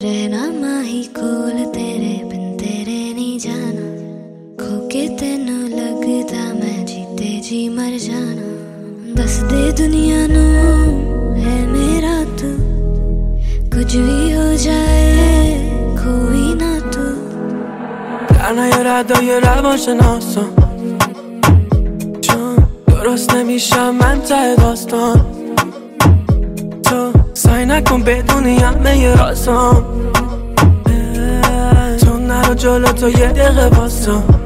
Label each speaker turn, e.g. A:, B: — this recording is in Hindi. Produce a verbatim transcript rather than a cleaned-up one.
A: रहना माही कोल तेरे बिन तेरे नहीं जाना, खो के तेनू लगदा मैं जीते जी मर जाना। दस दे दुनिया नू है मेरा तू, कुछ भी हो जाए कोई ना तू।
B: در نیارد یه روان شناسم، چون درست نمیشم من ته داستان. تو سعی نکن بدونی همه رازم، تو نرو جلو تو یه دقیقه واسم.